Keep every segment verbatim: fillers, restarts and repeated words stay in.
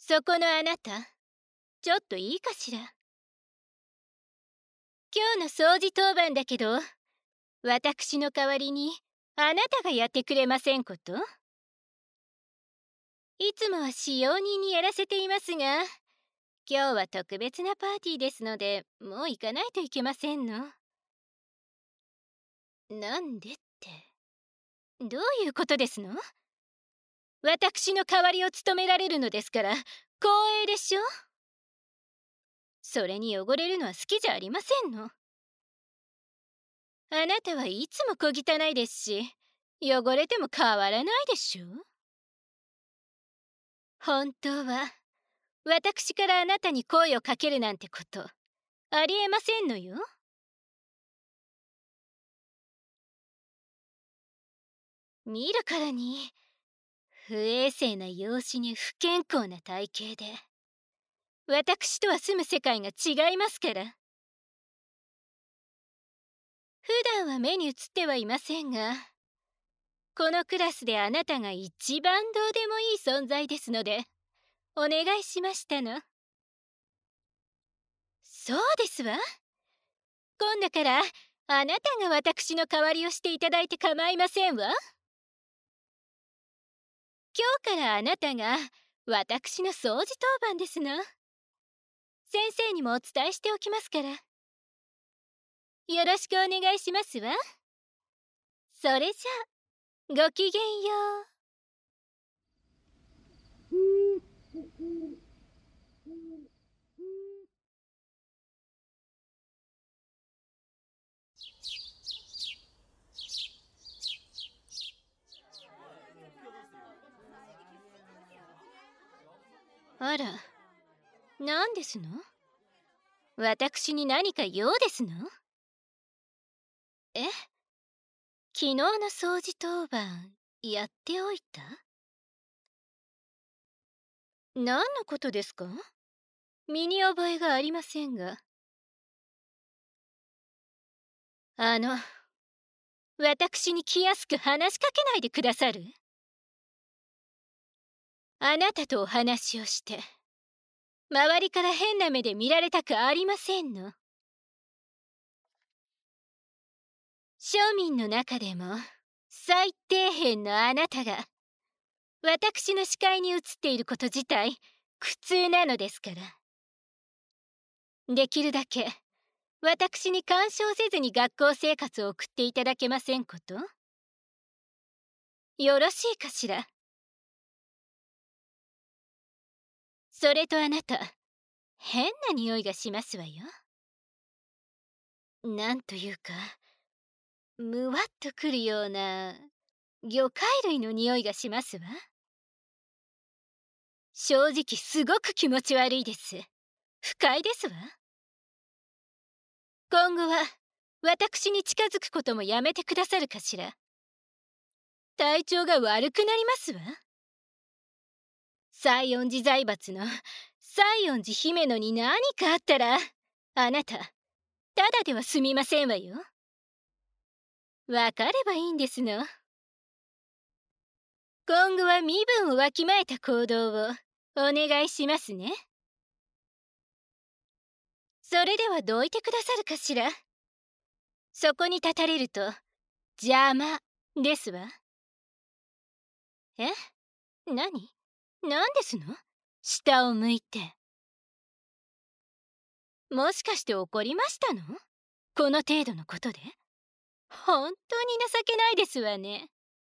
そこのあなた、ちょっといいかしら。今日の掃除当番だけど、私の代わりにあなたがやってくれませんこと？いつもは使用人にやらせていますが、今日は特別なパーティーですので、もう行かないといけませんの。なんでって、どういうことですの？私の代わりを務められるのですから光栄でしょ。それに汚れるのは好きじゃありませんの。あなたはいつも小汚いですし、汚れても変わらないでしょ。本当は私からあなたに声をかけるなんてことありえませんのよ。見るからに不衛生な容姿に不健康な体型で、私とは住む世界が違いますから。普段は目に映ってはいませんが、このクラスであなたが一番どうでもいい存在ですので、お願いしましたの。そうですわ。今度からあなたが私の代わりをしていただいて構いませんわ。今日からあなたが私の掃除当番ですの。先生にもお伝えしておきますから。よろしくお願いしますわ。それじゃあ、ごきげんよう。あら、何ですの？私に何か用ですの？え？昨日の掃除当番やっておいた？何のことですか？身に覚えがありませんが。あの、私に気安く話しかけないでくださる？あなたとお話をして周りから変な目で見られたくありませんの。庶民の中でも最底辺のあなたが私の視界に映っていること自体苦痛なのですから。できるだけ私に干渉せずに学校生活を送っていただけませんこと？よろしいかしら。それとあなた、変な匂いがしますわよ。なんというか、むわっとくるような魚介類の匂いがしますわ。正直すごく気持ち悪いです。不快ですわ。今後は私に近づくこともやめてくださるかしら。体調が悪くなりますわ。西園寺財閥の西園寺姫野に何かあったら、あなたただでは済みませんわよ。わかればいいんですの。今後は身分をわきまえた行動をお願いしますね。それではどいてくださるかしら。そこに立たれると邪魔ですわ。え？何？何ですの？下を向いて。もしかして怒りましたの？この程度のことで。本当に情けないですわね。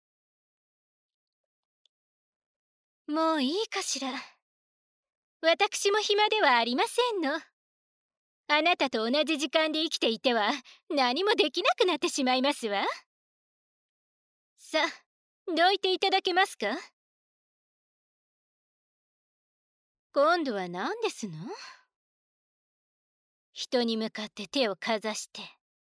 もういいかしら。私も暇ではありませんの。あなたと同じ時間で生きていては何もできなくなってしまいますわ。さあ、どいていただけますか？今度は何ですの？人に向かって手をかざして。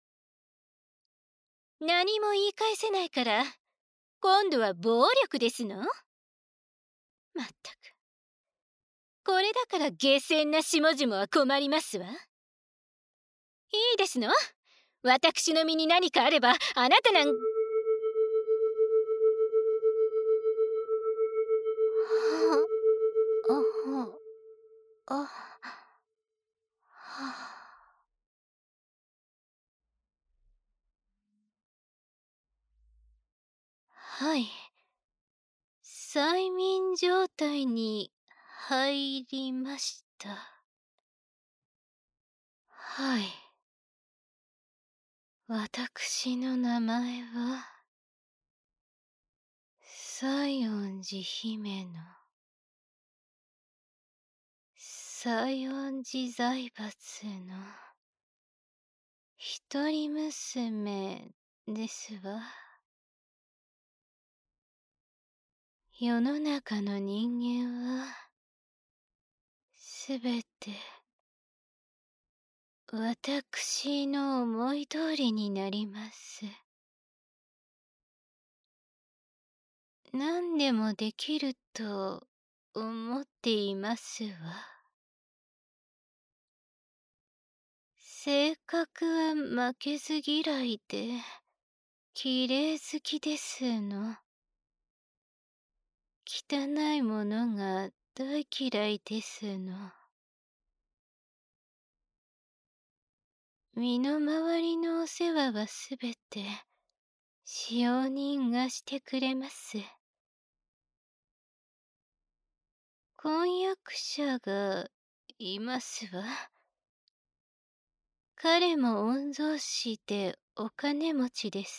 何も言い返せないから今度は暴力ですの？まったく、これだから下賤な下々は困りますわ。いいですの？私の身に何かあればあなたなんはあ、あはあ、はあ。はい。催眠状態に入りました。はい。私の名前は、西園寺姫の、西園寺財閥の、一人娘ですわ。世の中の人間は、すべて、私の思い通りになります。何でもできると思っていますわ。性格は負けず嫌いで、綺麗好きですの。汚いものが大嫌いですの。身の回りのお世話はすべて、使用人がしてくれます。婚約者がいますわ。彼も御曹司でお金持ちです。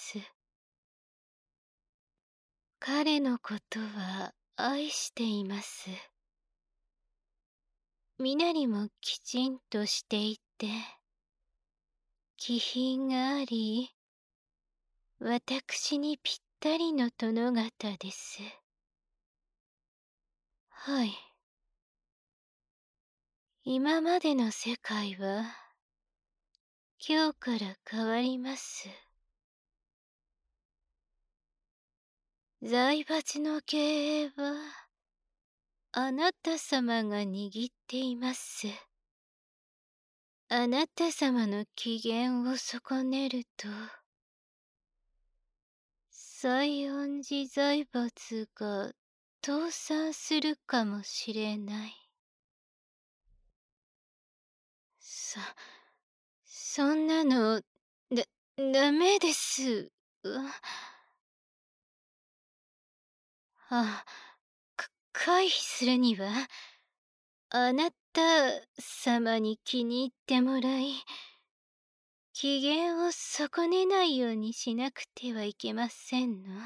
彼のことは愛しています。身なりもきちんとしていて、気品があり、私にぴったりの殿方です。はい。今までの世界は、今日から変わります。財閥の経営は、あなた様が握っています。あなた様の機嫌を損ねると、西園寺財閥が倒産するかもしれない。そ、そんなの、だ、ダメです。あ、か、回避するには、あなた様に気に入ってもらい、機嫌を損ねないようにしなくてはいけませんの。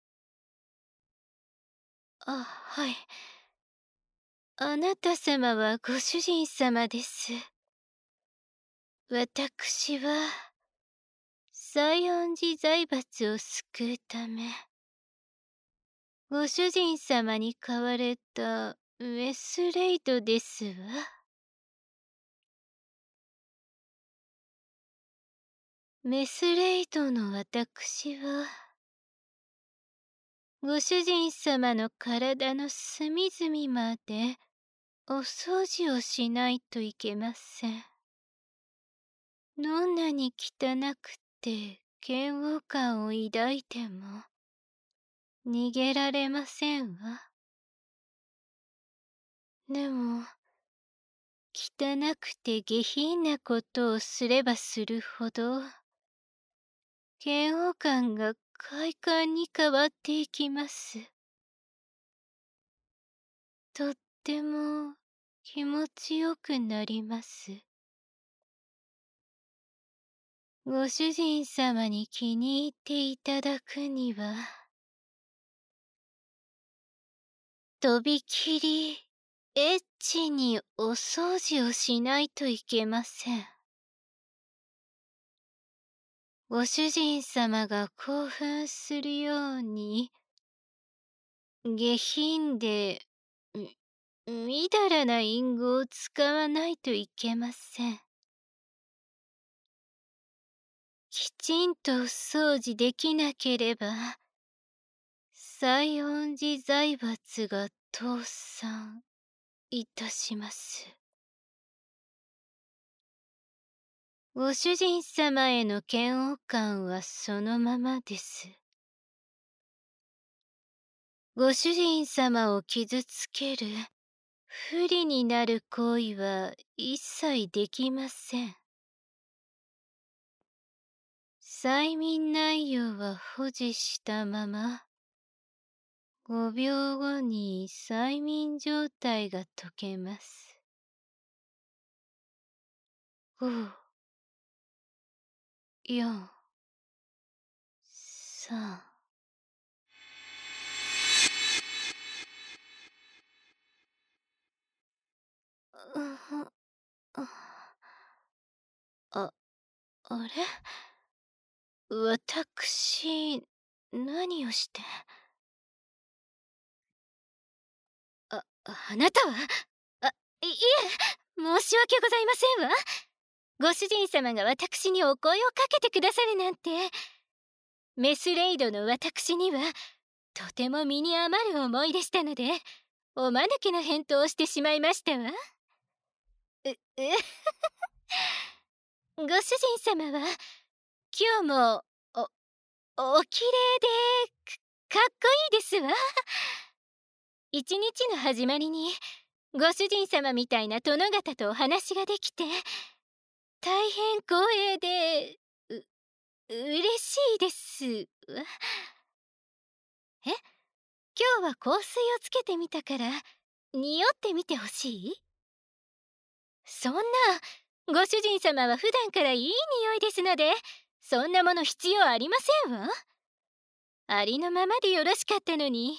あ、はい。あなた様はご主人様です。私は、西園寺財閥を救うため、ご主人様に買われたメスレイドですわ。メスレイドの私は、ご主人様の体の隅々までお掃除をしないといけません。どんなに汚くて嫌悪感を抱いても逃げられませんわ。でも、汚くて下品なことをすればするほど、嫌悪感が快感に変わっていきます。とっても気持ちよくなります。ご主人様に気に入っていただくには、とびきりエッチにお掃除をしないといけません。ご主人様が興奮するように、下品で、み、みだらな隠語を使わないといけません。きちんとお掃除できなければ、西園寺財閥が倒産いたします。ご主人様への嫌悪感はそのままです。ご主人様を傷つける不利になる行為は一切できません。催眠内容は保持したまま、ごびょうごに催眠状態が解けます。ご、よん、さん。あ、あれ？私、何をして？あ、あなたは？あ、い、いえ、申し訳ございませんわ。ご主人様が私にお声をかけてくださるなんて。メスレイドの私には、とても身に余る思いでしたので、おまぬけな返答をしてしまいましたわ。う、うご主人様は、今日も、お、お綺麗で、か、かっこいいですわ。一日の始まりに、ご主人様みたいな殿方とお話ができて、大変光栄で、う、嬉しいですわ。え？今日は香水をつけてみたから、匂ってみてほしい？そんな、ご主人様は普段からいい匂いですので、そんなもの必要ありませんわ。ありのままでよろしかったのに。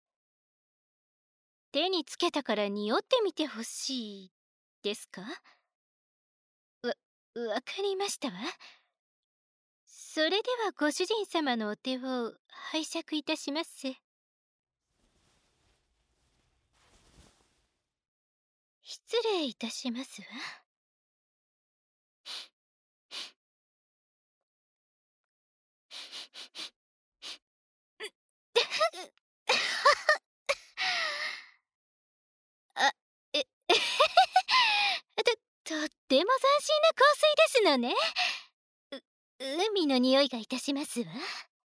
手につけたから匂ってみてほしいですか？わ、わかりましたわ。それではご主人様のお手を拝借いたします。失礼いたしますわ。あ、え、と、とっても斬新な香水ですのね。う、海の匂いがいたしますわ。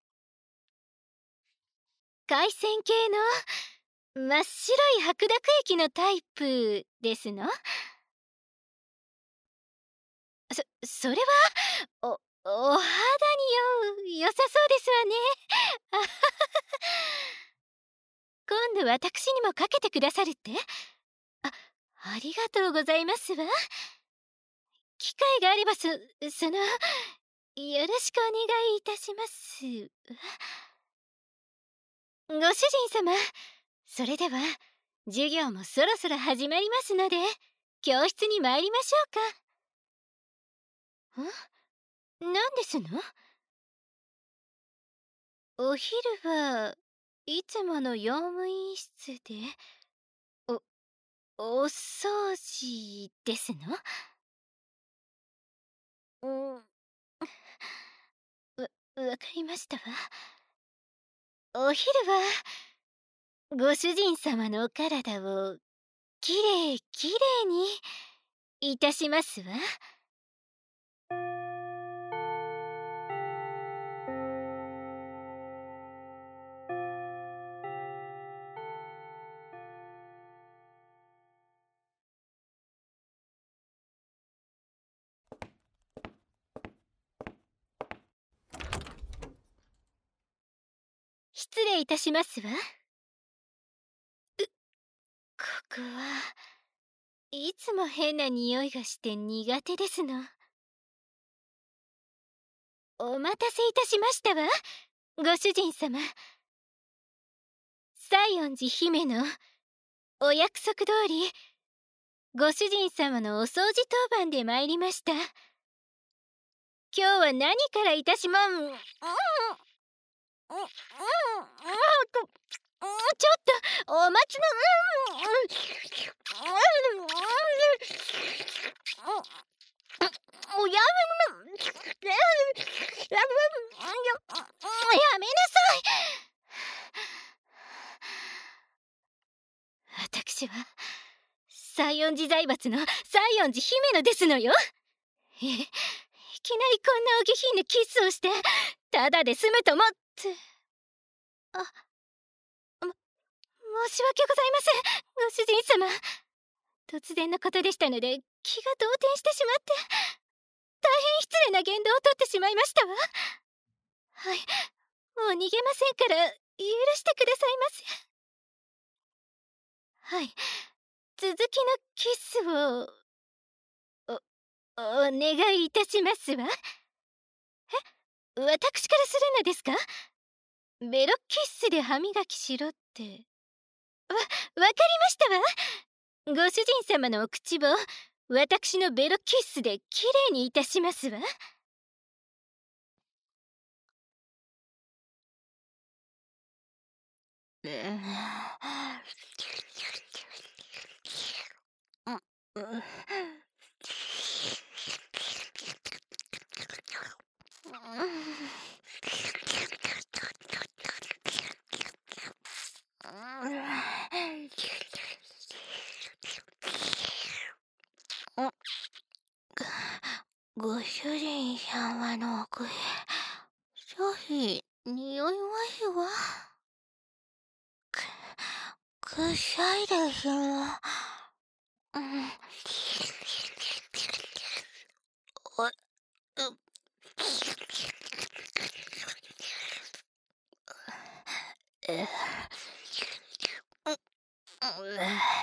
海鮮系の真っ白い白濁液のタイプですの？そ、それは、お、お肌によ、良さそうですわね。あははは。今度私にもかけてくださるって？あ、ありがとうございますわ。機会があれば、そ、その、よろしくお願いいたしますわ。ご主人様、それでは、授業もそろそろ始まりますので、教室に参りましょうか。ん？何ですの？お昼はいつもの用務員室で、お、お掃除ですの？うん。わ、わかりましたわ。お昼は、ご主人様のお体をきれいきれいにいたしますわ。失礼いたしますわ。う、ここはいつも変な匂いがして苦手ですの。お待たせいたしましたわ、ご主人様。西園寺姫のお約束通り、ご主人様のお掃除当番で参りました。今日は何からいたしまん、うん、うん、うん、うん、うん、ちょっとお待ちの、うん、うん、おやめな、やめなさい。私は西園寺財閥の西園寺姫野ですのよ。え、いきなりこんなお下品なキスをしてただで済むと思って。あ、も、申し訳ございません、ご主人様。 突然のことでしたので気が動転してしまって大変失礼な言動をとってしまいましたわ。はい、もう逃げませんから許してくださいませ。はい、続きのキスをおお願いいたしますわ。え、私からするのですか？ベロキッスで歯磨きしろって。わ、わかりましたわ。ご主人様のお口を私のベロキッスできれいにいたしますわ。ご主人様のお口、商品匂いますわ。く、臭いですわ。うん。お、う、え、う、う、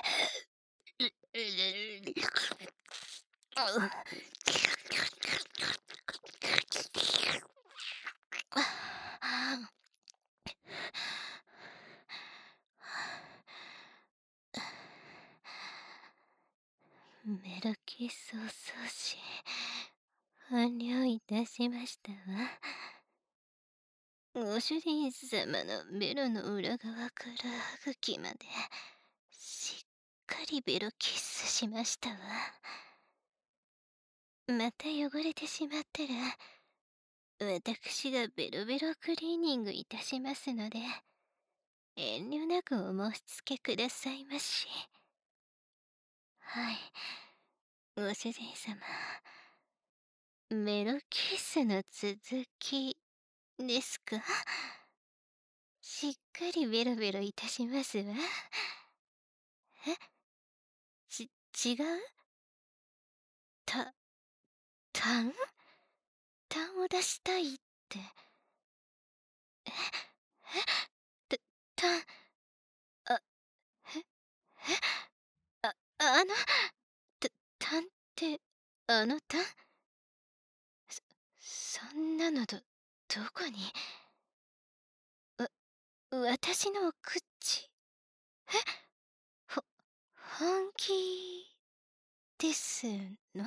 メロキソ送信完了いたしましたわ。ご主人様のベロの裏側から歯茎までしっかりベロキスしましたわ。また汚れてしまったら私がベロベロクリーニングいたしますので遠慮なくお申し付けくださいまし。はい、ご主人様、メロキスの続きですか？しっかりベロベロいたしますわ。え？ち、違う？た、たん？たんを出したいって。え？え？た、たん、あ、え？え？あ、あの、た、たんって、あのたん？そ、そんなのど、どこに？わ、私のお口。え？ほ、本気ですの？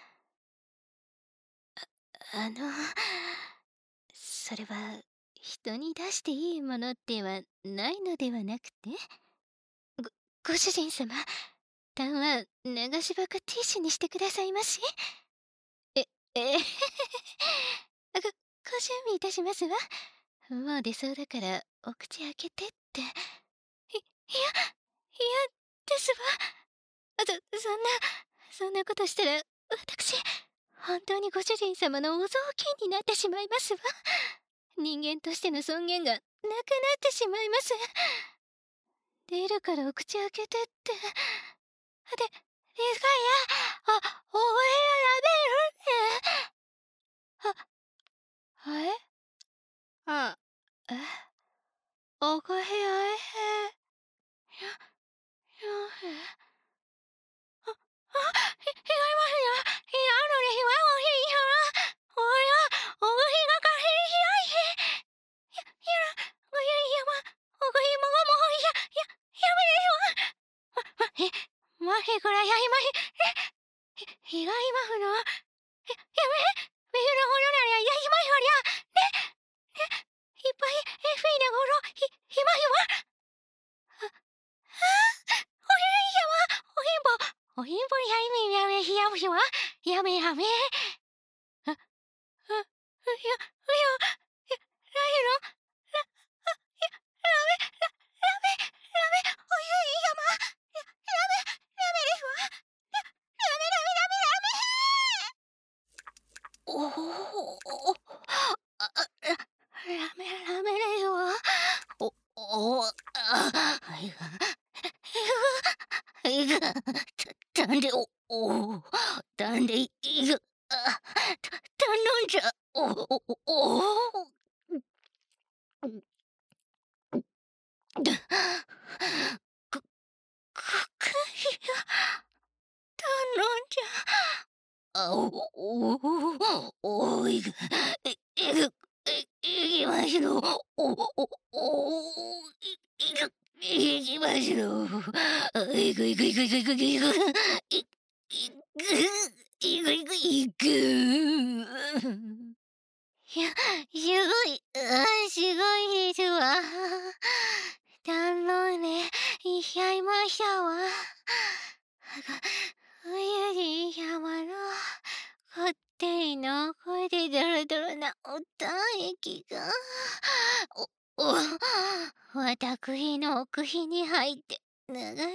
あ、あの、それは人に出していいものではないのではなくて？ご、ご主人様、たんは流し場かティッシュにしてくださいまし。え、ええへへへ。ご、ご準備いたしますわ。もう出そうだからお口開けてって。い、いや、いやですわ。そ、そんな、そんなことしたら私、本当にご主人様のお雑巾になってしまいますわ。人間としての尊厳がなくなってしまいます。出るからお口開けてって。で、ですかや、あ、お部屋やめるって。あ、あえ？え？お部屋へへ。や、やへ。あ、あ、ひ、ひがいますよ。ひがうのでひがもひいやら。おや、おぐひがかひひらいへ。や、やら、ごゆいやま、おぐひもごもほいや、や、やめでしょ。ま、ま、へ、まへこらやいまひ、え、ひ、ひがいますの。え、やめ、めゆのほどなりゃやいまひょりゃ。ね、ね、いっぱい、え、ふいなごろ、ひ、ひまひわ。あ、あ、おゆいやま、おひんぼ、おひんぼやいみやめひやむひわ。やめやめ。あ、あ、うや、うや、や、ないの？ら、あ、や、らめ、ら、らめ、らめ、おゆいやま。や、やめ、やめですわ。ら、らめらめらめらめ。おお、あ、あ、ら、らめらめですわ。お、お、あ、はいが、はいが、はいが、た、 いや、あ、た頼んじゃ、おおおお。だ、くくくりが頼んじゃ。あ、おおおおいぐ、いいぐ、いいきましろ。おおおいいぐ、いきましろ。いくいくいくいくいくいくいく。いいくいくいくいく。いや、すごい、あ、すごいですわ。頼んでいしちゃいましたわ。おゆじさまのこってりのこでドロドロなおたえきが、おおわたくしのおくしにはいってながれこんで、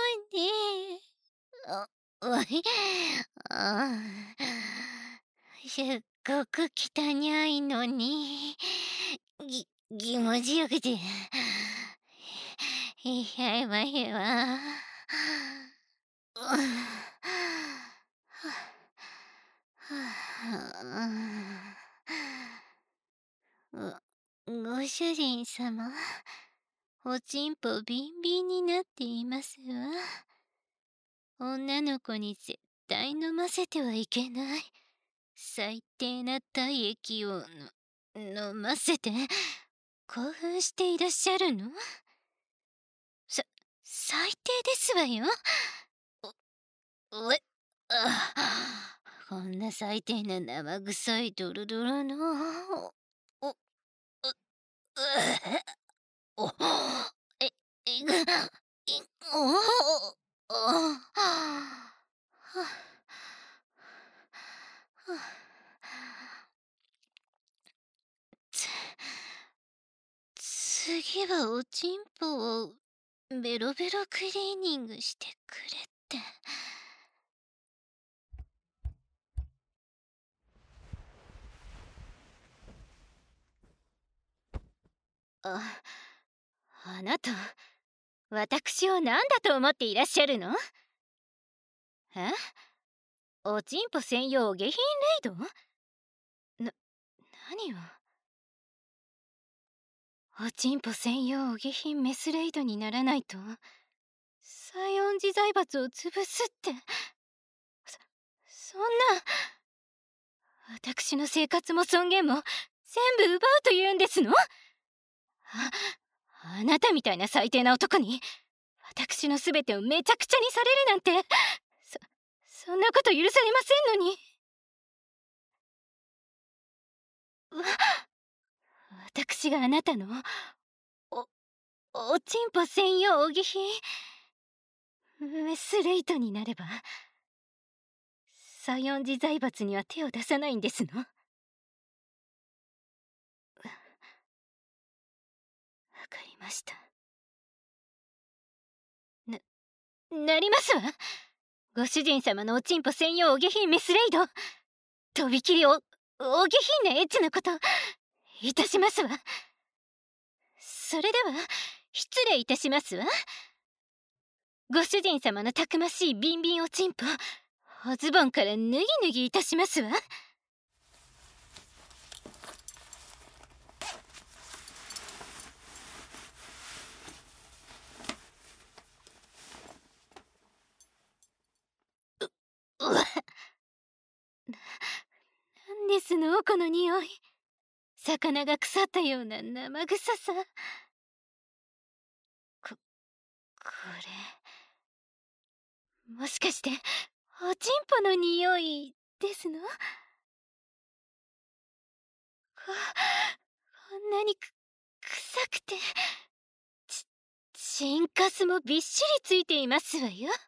おおい、ああ、すっごくきたにゃいのに、ぎ気持ちよくて、いっちゃいましわ。ご主人様、おちんぽビンビンになっていますわ。女の子に絶対飲ませてはいけない。最低な体液を飲ませて興奮していらっしゃるの？さ、最低ですわよ。お、え、あ、こんな最低な生臭いドロドロの、お、お、お、お、え、えぐ、い、お、お、はあ、つ、次はおちんぽをベロベロクリーニングしてくれって。あ、あなた、私を何だと思っていらっしゃるの？え？おちんぽ専用お下品レイド？な、何を？おちんぽ専用お下品メスレイドにならないと西園寺財閥を潰すって。そ、そんな。私の生活も尊厳も全部奪うと言うんですの？あ、あなたみたいな最低な男に私の全てをめちゃくちゃにされるなんて、そ、そんなこと許されませんのに。わ、私があなたのお、おちんぽ専用お下品メスレイトになれば西園寺財閥には手を出さないんですの？わかりました。な、なりますわ。ご主人様のおちんぽ専用お下品メスレイド、とびきりお、お下品なエッチなこといたしますわ。それでは失礼いたしますわ。ご主人様のたくましいビンビンおちんぽ、おズボンから脱ぎ脱ぎいたしますわ。う、うわ、なんですのこの匂い。魚が腐ったような生臭さ。こ、これ、もしかしておちんぽの匂いですの？こ、こんなにく、臭くて、ち、チンカスもびっしりついていますわよ。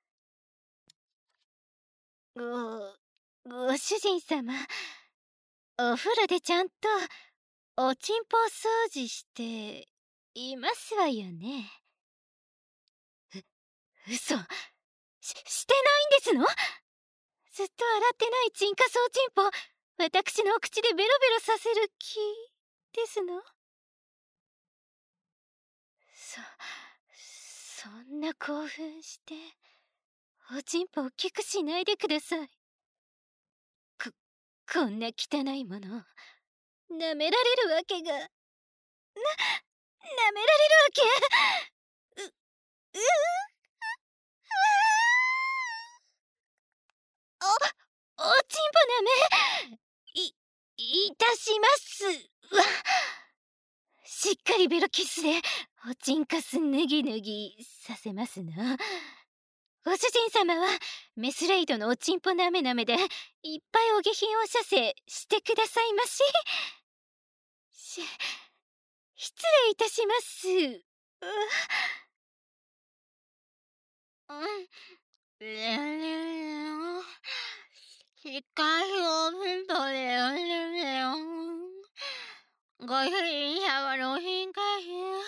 ご、ご主人様、お風呂でちゃんとおちんぽ掃除していますわよね？う、嘘、し、してないんですの？ずっと洗ってないチンカスおちんぽ、私のお口でベロベロさせる気ですの？そ、そんな興奮しておちんぽ大きくしないでください。 こんな汚いもの舐められるわけがな舐められるわけううおおちんぽ舐めいいたしますわ。しっかりベロキスでおちんかすぬぎぬぎさせますな。ご主人様はメスレイドのおちんぽなめなめでいっぱいお下品を射精してくださいまし。し失礼いたします。ううんレオレオしかしお弁当レオレオご主人様の品かし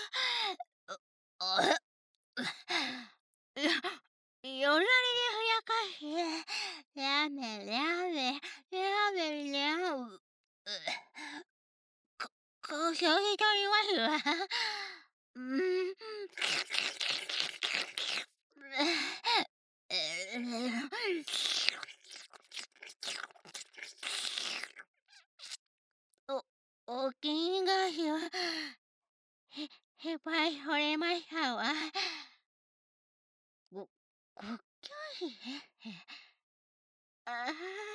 よられでふやかしラメラメラメラメこ交渉しておりますわ。うんお、お気にがしをへ、へぱいそれましたわ。ご、ご教師ああは、はい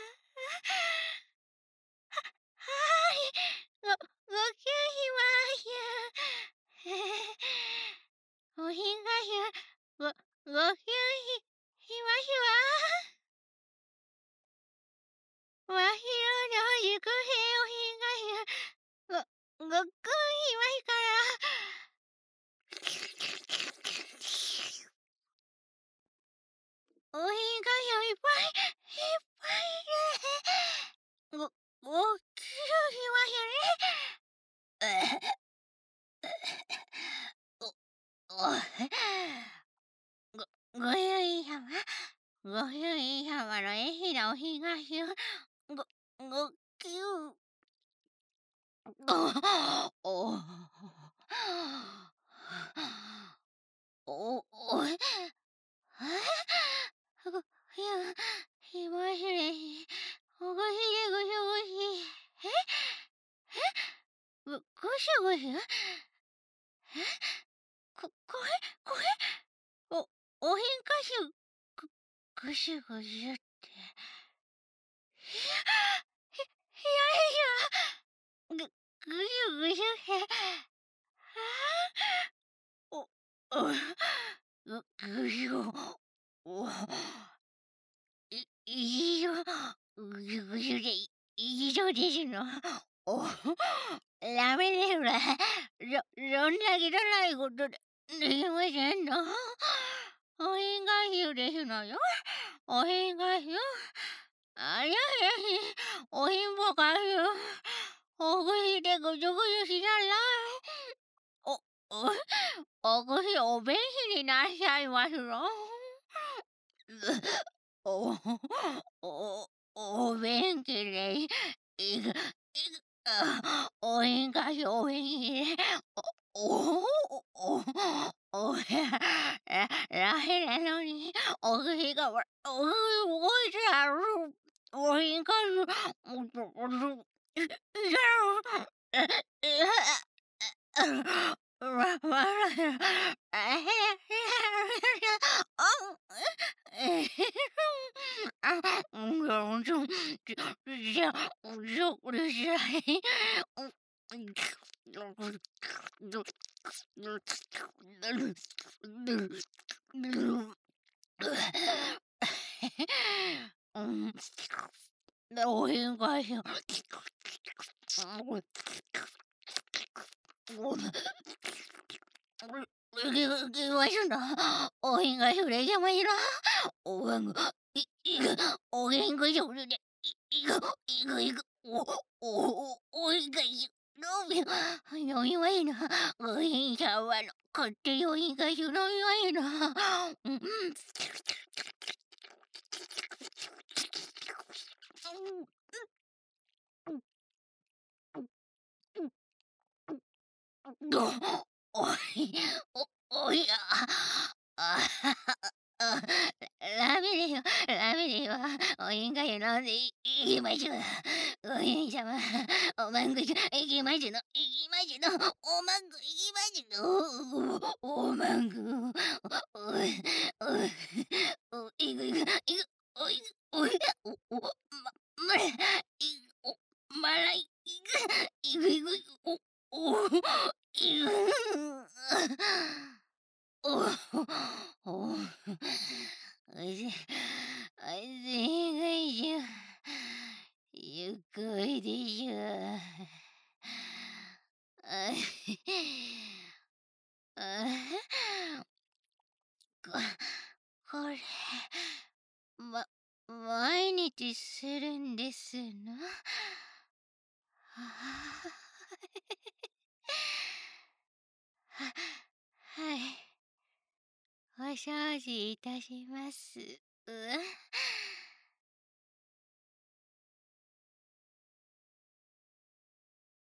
ご、ご教師はおひがしご、ご教師しますわ。わしろの熟成おひがしご、ご、ごくんしますから。おひがしをいっぱいいっぱいでご、ごきゅうしますよね。お、お、ご、ご主人様、ご主人様のえひなおひがしをご、ごきゅうお、お、お、お、えご、ひや、ひましれし、おごしでごしょごし、ええご、ごしょごしえこ、これ、これお、おへんかしゅ、ご、ごしゅごしゅって。ひや、ひ、ひやひや、ぐ、ぐしゅぐしゅへ、あお、お、ぐ、ぐしゅ、お、い、いいよ、ぐしゅぐしゅで、い、いいよですの。お、ダメですわ。そ、そんな汚いことで、できませんの。おひがしゅですのよ。おひがしゅ。あややし、おひんぽかしゅ。おぐしでぐしゅぐしゅしなら、お、お、おぐしおべんしになっしゃいますの。お、お、お便器で、いく、いく、あ、おひんかしおべんきで、お、お、お、お、ら、らへなのに、おぐしが、おぐし動いてある、おひんかし、おと、おと、い、いやろ、え、え、わ、わら、あへ、へ、あ、え、あ、うん、ちょ、ちょ、じゃ、ちょ、うるさい。うん、おへんかし。げがげわしゅな。おへんがしゅれじゃまいな。おがんが、い、いく、おへんがしゅれで、い、いく、いく、いく、お、お、おへんがしゅ。のみ、のみはいいな。ごへんさまの、こっておへんがしゅのみはいいな。うん。お、おい、お、おや、あ、あ、ラメですよ、ラメめにはお湯が湯飲んでいきましょう。お湯様、おまんぐ行きましゅの、行きましゅの、おまんぐ行きましゅの、おまんぐ、おい、おい、おいぐいぐ、いぐ、おいぐ、おい、お、お、ま、ま、い、お、まらい、いぐ、いぐいぐ、お、お、いぐ、お、お、おいしい、おいしいがいしょ。ゆっくりでしょ。ああここれ、ま、毎日するんですの？はははい。お掃除いたします。う